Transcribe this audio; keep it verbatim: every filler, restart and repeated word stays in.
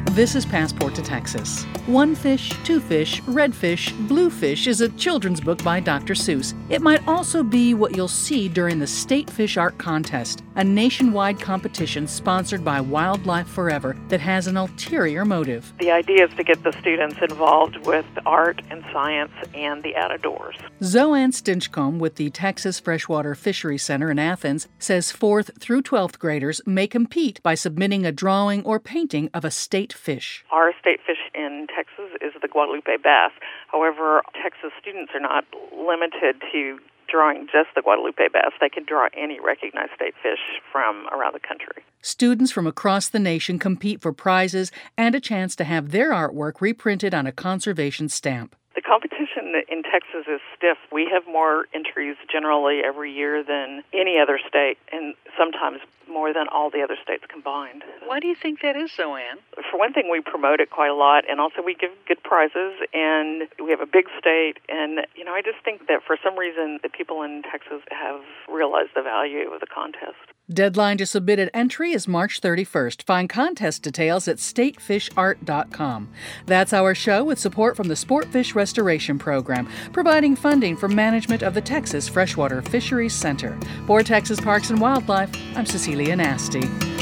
This is Passport to Texas. One Fish, Two Fish, Red Fish, Blue Fish is a children's book by Doctor Seuss. It might also be what you'll see during the State Fish Art Contest, a nationwide competition sponsored by Wildlife Forever that has an ulterior motive. The idea is to get the students involved with art and science and the outdoors. Zoanne Stinchcomb with the Texas Freshwater Fisheries Center in Athens says fourth through twelfth graders may compete by submitting a drawing or painting of a state fish. Our state fish in Texas is the Guadalupe bass. However, Texas students are not limited to drawing just the Guadalupe bass. They can draw any recognized state fish from around the country. Students from across the nation compete for prizes and a chance to have their artwork reprinted on a conservation stamp. The competition in Texas is stiff. We have more entries generally every year than any other state, and sometimes more than all the other states combined. Why do you think that is, Zoanne? For one thing, we promote it quite a lot, and also we give good prizes, and we have a big state, and, you know, I just think that for some reason the people in Texas have realized the value of the contest. Deadline to submit an entry is March thirty-first. Find contest details at state fish art dot com. That's our show with support from the Sportfish Restoration Program, providing funding for management of the Texas Freshwater Fisheries Center. For Texas Parks and Wildlife, I'm Cecilia Nasty.